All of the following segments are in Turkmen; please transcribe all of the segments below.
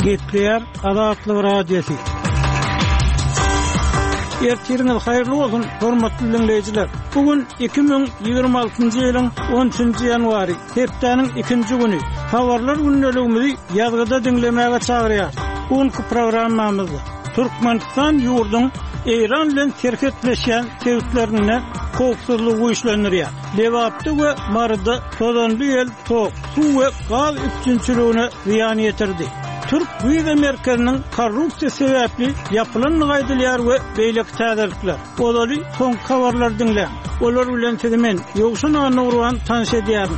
Getleyer Adatlı Radyosu. Ertiriniz hayırlı olsun, hormatly dinleyijiler. Bugün 2026-njy ýylyň 13-nji ýanwary, hepdeniň 2-nji güni. Habarlar günneligimizi ýazgyda dinlemäge çagyrýar. Bugünkü programmamyzda Türkmenistan ýurduň Eýran bilen serhetleşýän sebäplerine howpsuzlygy güýçlendirýär. Lewapda we Marda sozanly ýel tok, suw we gaz üçinçiligine ziýan ýetirdi. Türk Büyüde Merkezinin korrupsiya sebäpli yapılan gaýdylýar we beýlek täzirlikler. Olary soň habarlar dinle. Olar bilen tegemen ýogşun anurwan tanış edýärim.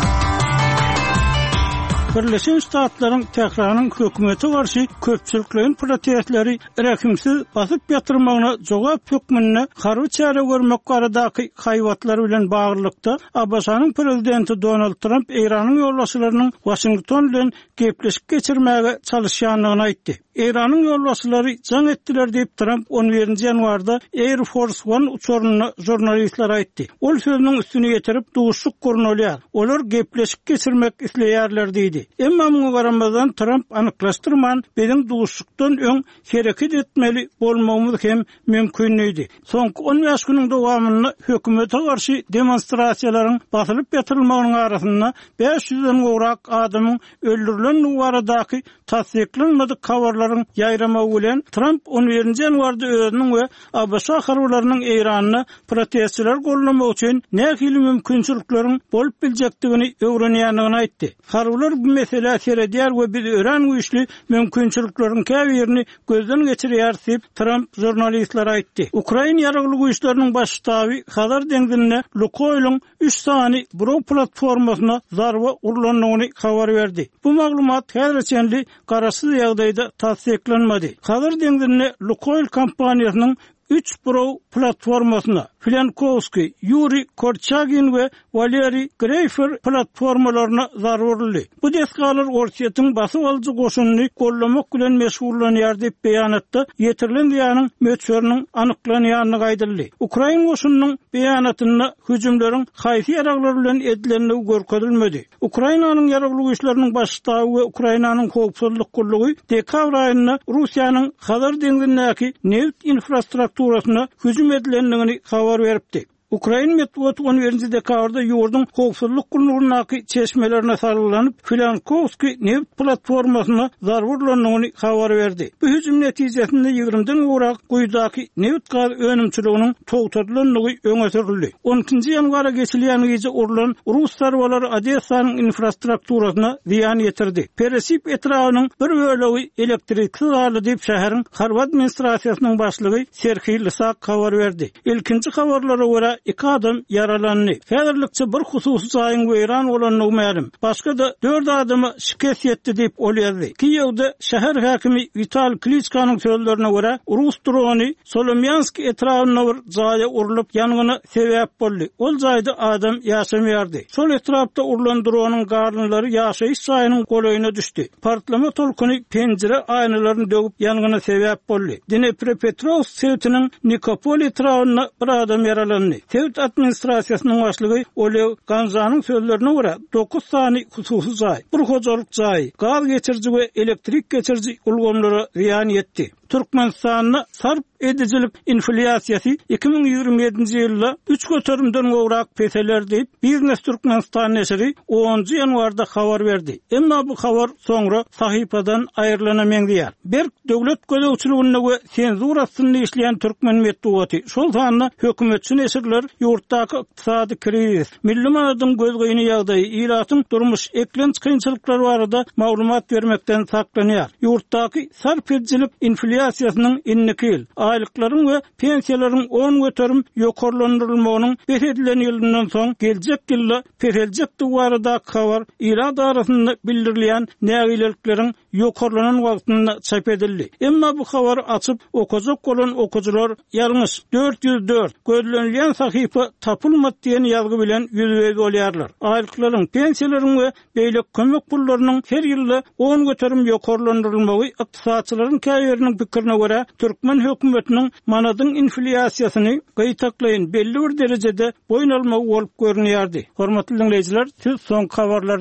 Birleşen Ştatlaryň Tehranyň hökümeti garşy köpçüliklerin protestleri rekimsiz basyp ýatyrmagyna jogap hökmüne garry çäre görmek baradaky haýwatlar bilen baglykda Abbasanyň prezidenti Donald Trump Eýranyň ýolbaşçylarynyň Washington bilen gepleşip geçirmäge çalışýanlygyny aýtdy. Eýranyň ýolbaşçylary jaň etdiler diýip Trump 11-nji ýanwarda Air Force One uçuryny jurnalistlere aýtdy. Ol sözüniň üstüne ýetirip duşuk gurnolýar. Olar gepleşip geçirmek isleýärler diýdi. Emma muňa garamazdan Trump anyklaşdyrman, "Benim duşukdan öň hereket etmeli bolmagymyz hem mümkin idi." Soňky 15 güniň dowamyny hökümete garşy demonstrasiýalaryň basylyp ýatyrylmagynyň arasynda 500-den gowrak adamyň öldürilen baradaky tasdiklenmedi habarlaryň ýaýramagy bilen Trump 11-nji ýanwarda özüniň we Abbasa harwlarynyň Eýranyny protestçiler gollamak üçin nähili mümkinçilikleriň bolup biljekdigini öwrenýänligini aýtdy. Harwlar bu mesele seredýär we biz ören güýçli mümkinçilikleriň käbirini gözden geçirýär diýip Trump jurnalistlere aýtdy. Ukraina ýaragly güýçleriniň baş ştaby Hazar deňdine Lukoylyň 3 sany Brov platformasyna zarba urulanyny habar berdi. Bu maglumat häzirçenli garaşsyz ýagdaýda tasdiklenmedi. Hazar deňdine Lukoyl kompaniýasynyň 3 Brov platformasyna Filankovski, Yuri Korchagin ve Valeri Greifer platformalarına zarar verildi. Bu deskalar Orsiýetyň basyp alyjy goşunyny gollamak bilen meşgullanýar diýip beýanatda ýetirilen ýanyň möçberiniň anyklanýanyny gaýdyldy. Ukraina goşunynyň beýanatyna hüjümleriň haýsy ýaraglary bilen edilenligi görkezilmedi. Ukrainanyň ýaragly güýçleriniň baş ştaby we Ukrainanyň howpsuzlyk gullugy dekabr aýynda Russiýanyň Hazar deňdinäki neft infrastrukturasyna hüjüm edilenligini beripdi. Ukraina metbuaty 11-nji dekabrda ýurduň howpsuzlyk gullugynyň çeşmelerine sarylanyp Filankovski neft platformasyna zarar verýänligini habar berdi. Bu hüjüm netijesinde 20-den gowrak guýdaky neft gaz önümçiliginiň togtadylanlygy öňe sürildi. 12-nji ýanwara geçilýän gece urulan Rus sarwalary Odessanyň infrastrukturasyna ziýan ýetirdi. Peresip etrawynyň bir bölegi elektriksiz haly diýip şäheriň Harward administrasiýasynyň başlygy Serhiy Lysak habar berdi. Ilkinji habarlara görä 2 adam yaralandy. Häzirlikçe bir hususy jaýyň weýran bolanyny ma'lum. Başga da 4 adamy şikayet etdi diýip olýardy. Kiýewde şäher häkimi Vital Klitschkanyň sözlerine görä Rus drony Solomyansk etrawyna bir jaýa urulyp ýanygyna sebäp boldy. Ol jaýda adam ýaşamaýardy. Şol etrapda urulan dronyň garnylary ýaşaýyş jaýynyň golaýyna düşdi. Partlama tolkuny pencere aýnalaryny dögüp ýanygyna sebäp boldy. Dnepropetrovsk şehriniň Nikopol etrawyna bir adam yaralandy. Devlet administrasiýasynyň başlygy Olev Ganzanyň sözlerine görä 9 sany hususy jaý, bir hojalyk jaý, gaz geçirji we elektrik geçirji ulgamlara ziýan ýetdi. Türkmenistanyň sarp edijilik inflyasiýasy 2027-nji ýylda 3 göterimden gowrak peseler diýip Biznes Türkmenistan näşri 10-njy ýanwarda habar berdi. Emma bu habar soňra sahypadan aýrylanamaýar. Berk döwlet gözegçiligine we senzura astyny işleýän türkmen metbuaty şol sanyna hökümetçi näşirler ýurtdaky ykdysady kriz, milli manadyň gözgöýüni ýagdaýy, ýylatyň durmuş eklenç kynçylyklary barada maglumat bermekden saklanýar. Ýurtdaky sarp edijilik inflyasiýasynyň innikil, aýlyklaryň we pensiýalaryň 10 göterim ýokarlandyrylmagynyň beredilen ýylyndan soň geljek ýylda pereljek duwarda habar İran arasynda bildirilýän nägilelikleriň ýokarlanan wagtyna çap edildi. Emma bu habar açyp okujak bolan okujular ýalňyş 404 gözlenilýän sahypa tapylmady diýen ýazgy bilen ýüzüge bolýarlar. Aýlyklaryň, pensiýalaryň we beýlek kömek pullarynyň her ýylda 10 göterim ýokarlandyrylmagy ykdysaçylaryň käýeriniň pikirine görä Türkmen hökümetiniň manadyň inflyasiýasyny gaýtaklaýyn belli bir derejede boýun almagy bolup görünýärdi. Hormatly dinleýijiler, siz soň habarlar